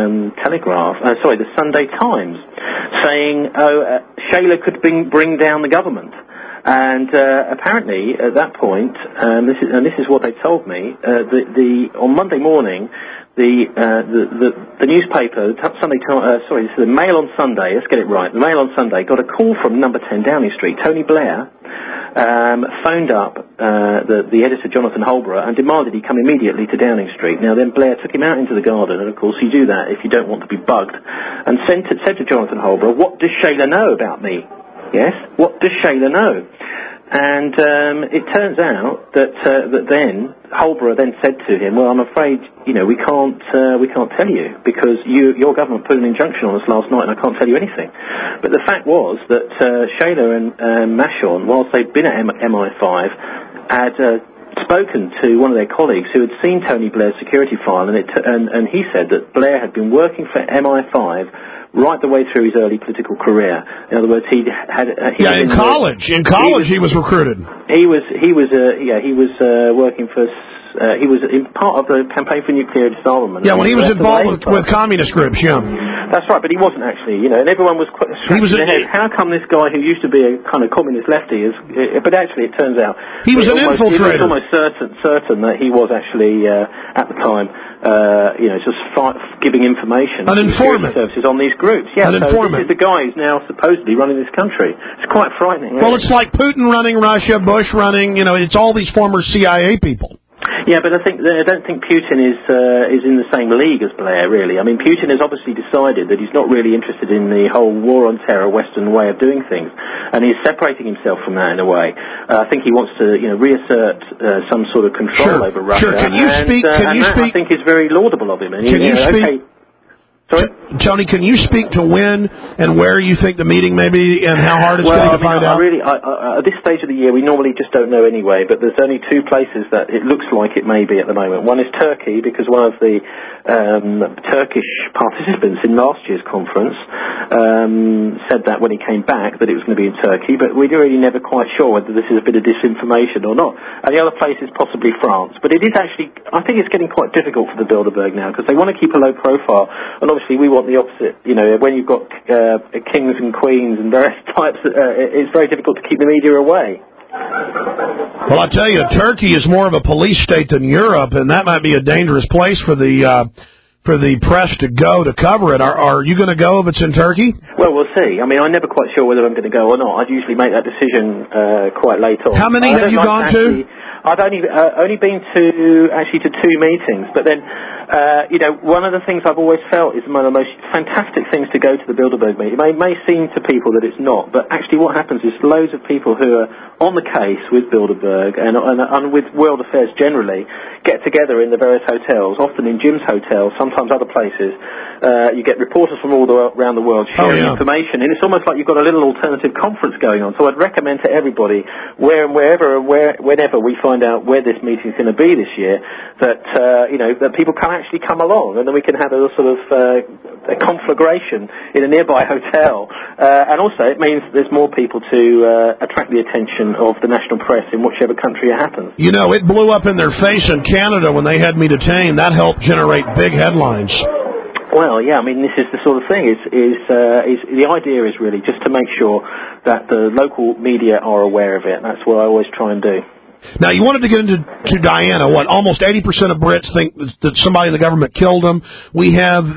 the Sunday Times, saying, Shayler could bring down the government. And apparently, at that point, this is what they told me. On Monday morning, the newspaper, the Mail on Sunday. Let's get it right. The Mail on Sunday got a call from number 10 Downing Street. Tony Blair phoned up the editor Jonathan Holborough and demanded he come immediately to Downing Street. Now then, Blair took him out into the garden, and of course you do that if you don't want to be bugged. And said to Jonathan Holborough, "What does Shayler know about me?" Yes, what does Shayler know? And it turns out that then Holborough then said to him, "Well, I'm afraid we can't tell you, because your government put an injunction on us last night, and I can't tell you anything." But the fact was that Shayler and Machon, whilst they'd been at MI5, had spoken to one of their colleagues who had seen Tony Blair's security file, and he said that Blair had been working for MI5 right the way through his early political career. In other words, in college he was recruited. He was working for. He was in part of the campaign for nuclear disarmament. Yeah, when he was involved with communist groups, yeah. That's right, but he wasn't actually, and everyone was scratching their head. How come this guy who used to be a kind of communist lefty is? But actually, it turns out he was an infiltrator. It was almost certain that he was actually at the time, just giving information to informant services on these groups. Yeah, so this is the guy who's now supposedly running this country. It's quite frightening. Well, it's like Putin running Russia, Bush running. It's all these former CIA people. Yeah, but I don't think Putin is in the same league as Blair, really. Putin has obviously decided that he's not really interested in the whole war on terror Western way of doing things, and he's separating himself from that in a way. I think he wants to, reassert some sort of control over Russia. Sure. Can you speak? I think is very laudable of him. And can you speak? Sorry? Tony, can you speak to when and where you think the meeting may be and how hard it's getting to find out? At this stage of the year, we normally just don't know anyway, but there's only two places that it looks like it may be at the moment. One is Turkey, because one of the Turkish participants in last year's conference said that when he came back that it was going to be in Turkey, but we're really never quite sure whether this is a bit of disinformation or not. And the other place is possibly France. But it is actually, I think it's getting quite difficult for the Bilderberg now, because they want to keep a low profile, and obviously we want the opposite. When you've got kings and queens and various types, it's very difficult to keep the media away. Well, I tell you, Turkey is more of a police state than Europe, and that might be a dangerous place for the press to go to cover it. Are you going to go if it's in Turkey? Well, we'll see. I'm never quite sure whether I'm going to go or not. I'd usually make that decision quite late on. How many have you gone to? I've only been to 2 meetings, but then, one of the things I've always felt is one of the most fantastic things to go to the Bilderberg meeting. It may seem to people that it's not, but actually what happens is loads of people who are on the case with Bilderberg and with world affairs generally get together in the various hotels, often in Jim's Hotel, sometimes other places. You get reporters from all around the world sharing information, and it's almost like you've got a little alternative conference going on. So I'd recommend to everybody, whenever we find out where this meeting is going to be this year, that people can actually come along, and then we can have a sort of a conflagration in a nearby hotel. And also, it means there's more people to attract the attention of the national press in whichever country it happens. You know, it blew up in their face in Canada when they had me detained. That helped generate big headlines. Well, yeah, I mean, this is the sort of thing. The idea is really just to make sure that the local media are aware of it. That's what I always try and do. Now, you wanted to get into Diana. Almost 80% of Brits think that somebody in the government killed him. We have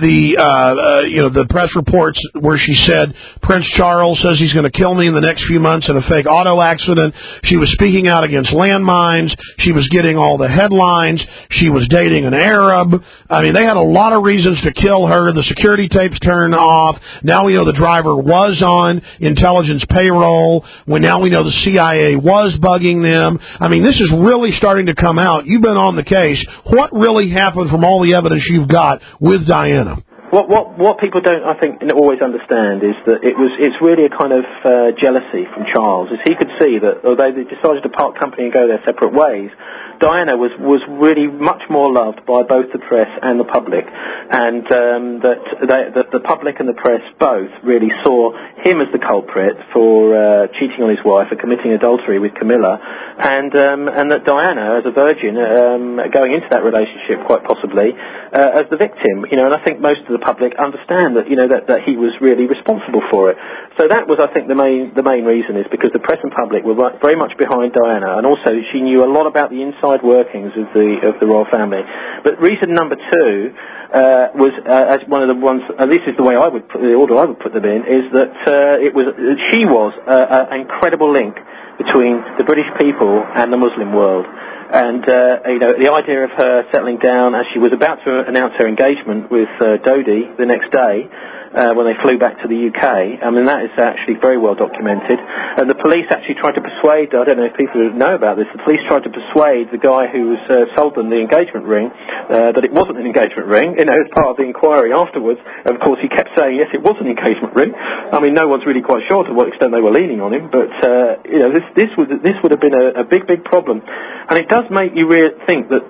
the press reports where she said, Prince Charles says he's going to kill me in the next few months in a fake auto accident. She was speaking out against landmines. She was getting all the headlines. She was dating an Arab. I mean, they had a lot of reasons to kill her. The security tapes turned off. Now we know the driver was on intelligence payroll. Now we know the CIA was bugging them. I mean, this is really starting to come out. You've been on the case. What really happened from all the evidence you've got with Diana? What people don't, I think, always understand is that it's really a kind of jealousy from Charles, as he could see that although they decided to part company and go their separate ways, Diana was really much more loved by both the press and the public, and that the public and the press both really saw him as the culprit for cheating on his wife, for committing adultery with Camilla, and that Diana, as a virgin, going into that relationship quite possibly, as the victim. And I think most of the public understand that that he was really responsible for it. So that was, I think, the main reason, is because the press and public were very much behind Diana, and also she knew a lot about the inside workings of the royal family. But reason number two was as one of the ones, and this is the way the order I would put them in, is that she was an incredible link between the British people and the Muslim world. And, the idea of her settling down as she was about to announce her engagement with Dodi the next day, when they flew back to the UK, I mean, that is actually very well documented. And the police actually tried to persuade, I don't know if people know about this, the police tried to persuade the guy who sold them the engagement ring that it wasn't an engagement ring, as part of the inquiry afterwards. And of course, he kept saying, yes, it was an engagement ring. I mean, no one's really quite sure to what extent they were leaning on him, but, this would have been a big, big problem. And it does make you think that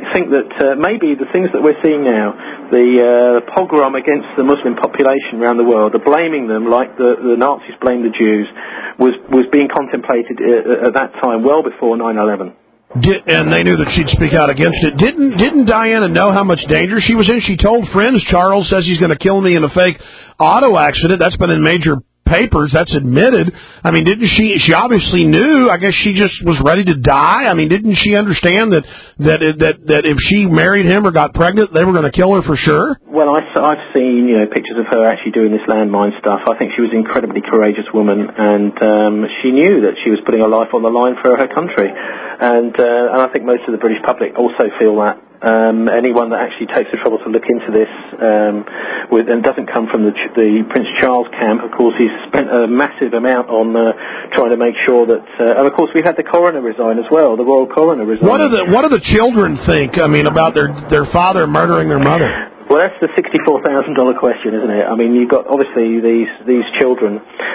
maybe the things that we're seeing now, the pogrom against the Muslim population around the world, the blaming them like the Nazis blamed the Jews, was being contemplated at that time, well before 9/11. And they knew that she'd speak out against it. Didn't Diana know how much danger she was in? She told friends, Charles says he's going to kill me in a fake auto accident. That's been in major papers. That's admitted. I mean, didn't she obviously knew. I guess she just was ready to die. I mean, didn't she understand that if she married him or got pregnant, they were going to kill her for sure? Well, I've seen pictures of her actually doing this landmine stuff. I think she was an incredibly courageous woman, and she knew that she was putting her life on the line for her country. And I think most of the British public also feel that. Anyone that actually takes the trouble to look into this and doesn't come from the Prince Charles camp, of course, he's spent a massive amount on trying to make sure that. And of course, we've had the coroner resign as well. The royal coroner resign. What do the children think? I mean, about their father murdering their mother? Well, that's the $64,000 question, isn't it? I mean, you've got obviously these children,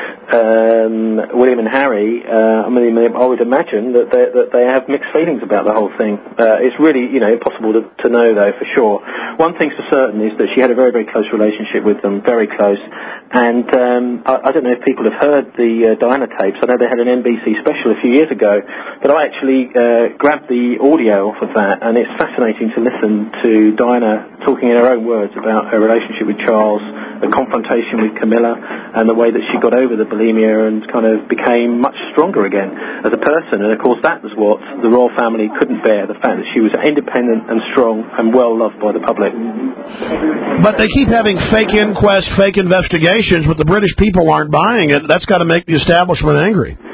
William and Harry. I would imagine that they have mixed feelings about the whole thing. It's really, impossible to know, though, for sure. One thing's for certain is that she had a very, very close relationship with them, very close. And I don't know if people have heard the Diana tapes. I know they had an NBC special a few years ago, but I actually grabbed the audio off of that, and it's fascinating to listen to Diana talking in her own words about her relationship with Charles, the confrontation with Camilla, and the way that she got over the bulimia and kind of became much stronger again as a person. And of course, that was what the royal family couldn't bear, the fact that she was independent and strong and well loved by the public. But they keep having fake inquests, fake investigations, but the British people aren't buying it. That's got to make the establishment angry.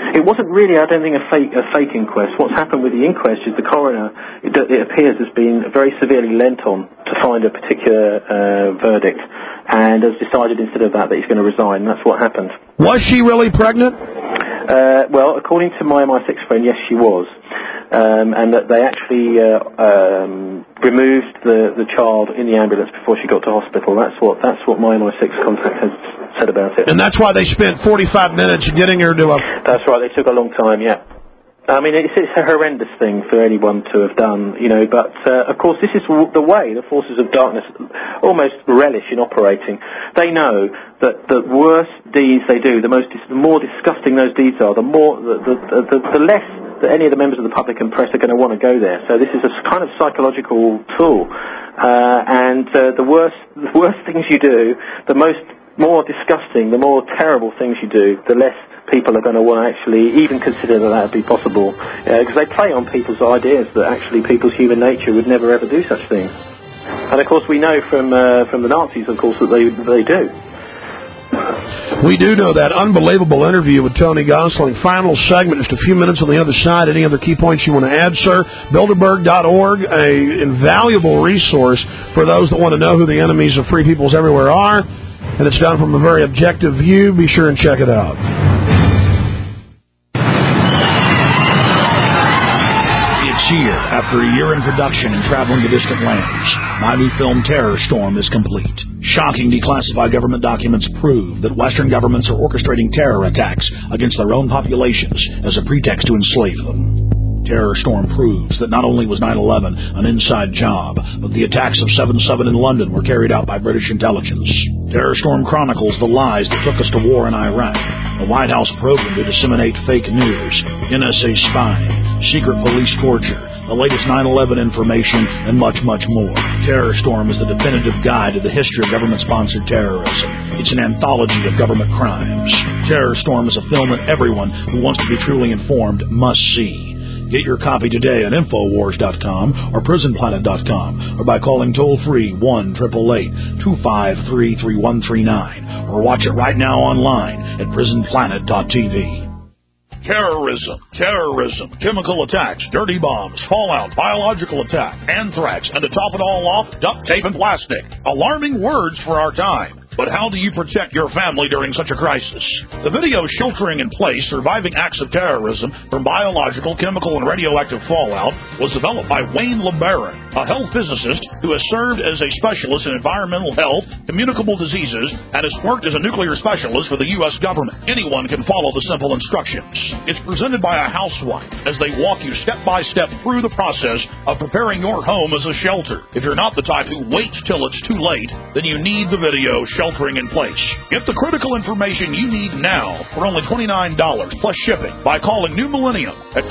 It wasn't really, I don't think, a fake inquest. What's happened with the inquest is the coroner, it appears, has been very severely lent on to find a particular verdict, and has decided instead of that he's going to resign. That's what happened. Was she really pregnant? Well, according to my MI6 friend, yes, she was. And that they actually removed the child in the ambulance before she got to hospital. That's what my MI6 contact has said about it. And that's why they spent 45 minutes getting her to a... That's right, they took a long time, yeah. I mean, it's a horrendous thing for anyone to have done, but of course this is the way the forces of darkness almost relish in operating. They know that the worse deeds they do, the more disgusting those deeds are, the less that any of the members of the public and press are going to want to go there. So this is a kind of psychological tool, and the worse things you do, the more disgusting, the more terrible things you do, the less people are going to want to actually even consider that would be possible, because they play on people's ideas that actually people's human nature would never ever do such things. And of course we know from the Nazis, of course, that they do. We do know that. Unbelievable interview with Tony Gosling. Final segment, just a few minutes on the other side. Any other key points you want to add, sir? Bilderberg.org, an invaluable resource for those that want to know who the enemies of free peoples everywhere are. And it's done from a very objective view. Be sure and check it out. Here, after a year in production and traveling to distant lands, my new film Terror Storm is complete. Shocking declassified government documents prove that Western governments are orchestrating terror attacks against their own populations as a pretext to enslave them. Terror Storm proves that not only was 9/11 an inside job, but the attacks of 7/7 in London were carried out by British intelligence. Terror Storm chronicles the lies that took us to war in Iraq, the White House program to disseminate fake news, NSA spying, secret police torture, the latest 9/11 information, and much, much more. Terror Storm is the definitive guide to the history of government-sponsored terrorism. It's an anthology of government crimes. Terror Storm is a film that everyone who wants to be truly informed must see. Get your copy today at Infowars.com or PrisonPlanet.com, or by calling toll-free 1-888-253-3139, or watch it right now online at PrisonPlanet.tv. Terrorism, chemical attacks, dirty bombs, fallout, biological attack, anthrax, and to top it all off, duct tape and plastic. Alarming words for our time. But how do you protect your family during such a crisis? The video Sheltering in Place, Surviving Acts of Terrorism from Biological, Chemical, and Radioactive Fallout was developed by Wayne LeBaron, a health physicist who has served as a specialist in environmental health, communicable diseases, and has worked as a nuclear specialist for the U.S. government. Anyone can follow the simple instructions. It's presented by a housewife as they walk you step by step through the process of preparing your home as a shelter. If you're not the type who waits till it's too late, then you need the video Sheltering in Place. Get the critical information you need now for only $29 plus shipping by calling New Millennium at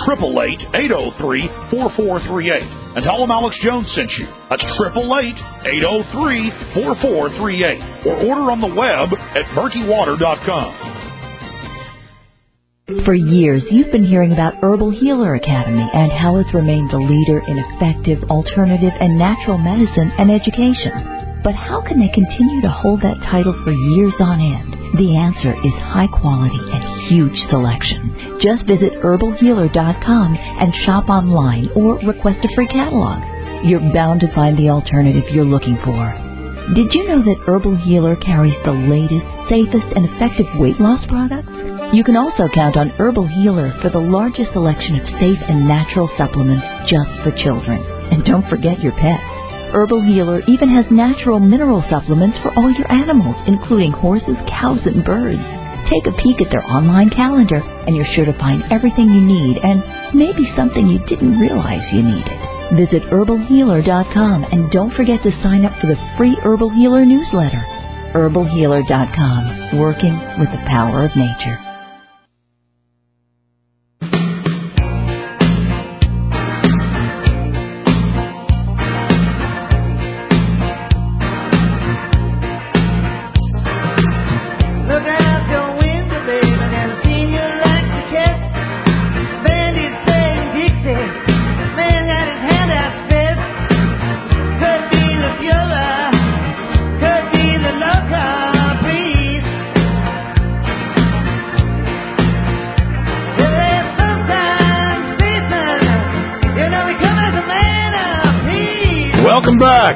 888-803-4438 and tell them Alex Jones sent you. That's 888-803-4438, or order on the web at murkywater.com. For years, you've been hearing about Herbal Healer Academy and how it's remained the leader in effective, alternative, and natural medicine and education. But how can they continue to hold that title for years on end? The answer is high quality and huge selection. Just visit herbalhealer.com and shop online or request a free catalog. You're bound to find the alternative you're looking for. Did you know that Herbal Healer carries the latest, safest, and effective weight loss products? You can also count on Herbal Healer for the largest selection of safe and natural supplements just for children. And don't forget your pets. Herbal Healer even has natural mineral supplements for all your animals, including horses, cows, and birds. Take a peek at their online calendar, and you're sure to find everything you need, and maybe something you didn't realize you needed. Visit herbalhealer.com, and don't forget to sign up for the free Herbal Healer newsletter. herbalhealer.com, working with the power of nature. Welcome back.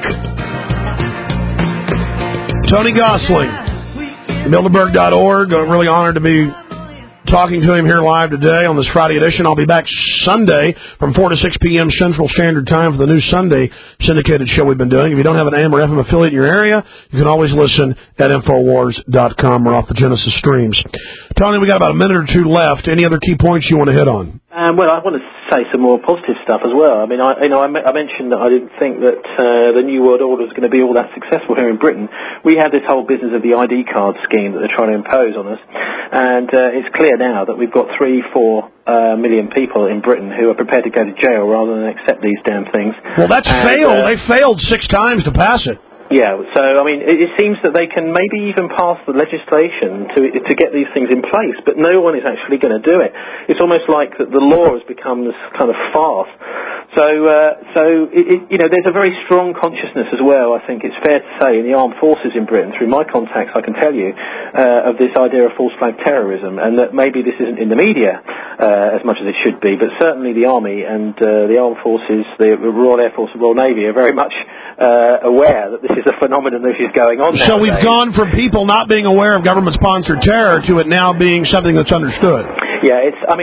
Tony Gosling, Bilderberg.org. I'm really honored to be talking to him here live today on this Friday edition. I'll be back Sunday from 4 to 6 p.m. Central Standard Time for the new Sunday syndicated show we've been doing. If you don't have an AM or FM affiliate in your area, you can always listen at Infowars.com or off the Genesis streams. Tony, we got about a minute or two left. Any other key points you want to hit on? Well, I want to say some more positive stuff as well. I mean, I mentioned that I didn't think that the New World Order was going to be all that successful here in Britain. We had this whole business of the ID card scheme that they're trying to impose on us, and it's clear now that we've got 3-4 million people in Britain who are prepared to go to jail rather than accept these damn things. Well, that's failed. They failed 6 times to pass it. Yeah, so, I mean, it seems that they can maybe even pass the legislation to get these things in place, but no one is actually going to do it. It's almost like that the law has become this kind of farce. So there's a very strong consciousness as well, I think it's fair to say, in the armed forces in Britain, through my contacts I can tell you, of this idea of false flag terrorism, and that maybe this isn't in the media as much as it should be, but certainly the Army and the armed forces, the Royal Air Force and Royal Navy are very much aware that this is a phenomenon that is going on nowadays. So we've gone from people not being aware of government-sponsored terror to it now being something that's understood. Yeah,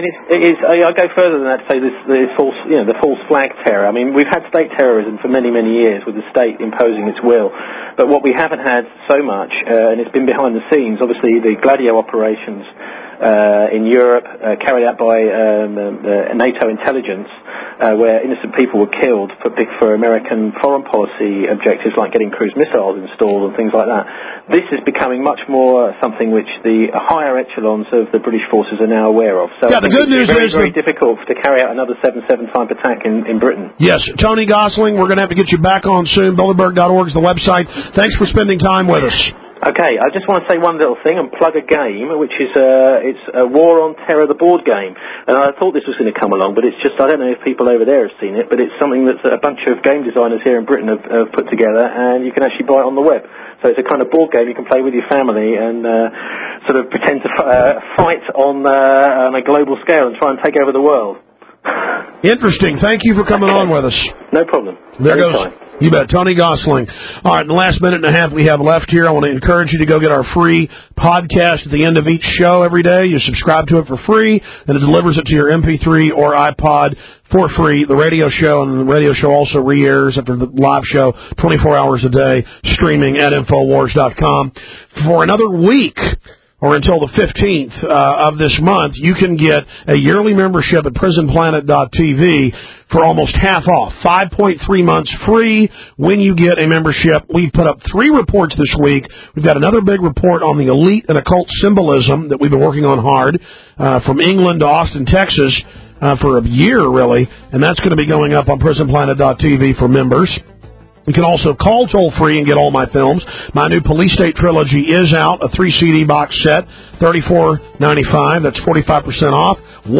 I go further than that to say the false flag terror. I mean, we've had state terrorism for many, many years with the state imposing its will. But what we haven't had so much, and it's been behind the scenes, obviously the Gladio operations in Europe carried out by NATO intelligence, where innocent people were killed for American foreign policy objectives like getting cruise missiles installed and things like that. This is becoming much more something which the higher echelons of the British forces are now aware of. So yeah, the good news is it's very difficult to carry out another 7/7 type attack in Britain. Yes, Tony Gosling, we're going to have to get you back on soon. Bilderberg.org is the website. Thanks for spending time with us. Okay, I just want to say one little thing and plug a game, which is it's a War on Terror, the board game. And I thought this was going to come along, but it's just, I don't know if people over there have seen it, but it's something that a bunch of game designers here in Britain have put together, and you can actually buy it on the web. So it's a kind of board game you can play with your family and sort of pretend to fight on a global scale and try and take over the world. Interesting. Thank you for coming on with us. No problem. There goes. You bet. Tony Gosling. All right, in the last minute and a half we have left here, I want to encourage you to go get our free podcast at the end of each show every day. You subscribe to it for free, and it delivers it to your MP3 or iPod for free. The radio show, and the radio show also re-airs after the live show 24 hours a day, streaming at Infowars.com. For another week, or until the 15th of this month, you can get a yearly membership at PrisonPlanet.tv for almost half off. 5.3 months free when you get a membership. We've put up 3 reports this week. We've got another big report on the elite and occult symbolism that we've been working on hard from England to Austin, Texas for a year, really, and that's going to be going up on PrisonPlanet.tv for members. You can also call toll-free and get all my films. My new Police State trilogy is out, a 3-CD box set, $34.95. That's 45% off.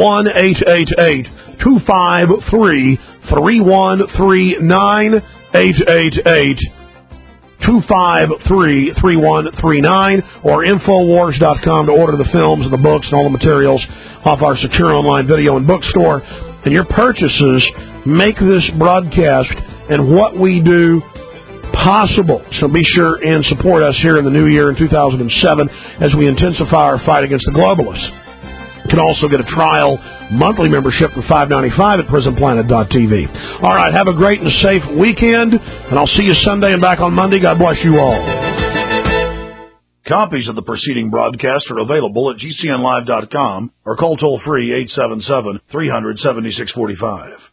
1-888-253-3139. 888-253-3139 or Infowars.com to order the films and the books and all the materials off our secure online video and bookstore. And your purchases make this broadcast and what we do possible. So be sure and support us here in the new year in 2007 as we intensify our fight against the globalists. You can also get a trial monthly membership for $5.95 at PrisonPlanet.tv. All right, have a great and safe weekend, and I'll see you Sunday and back on Monday. God bless you all. Copies of the preceding broadcast are available at GCNlive.com or call toll-free 877-300-7645.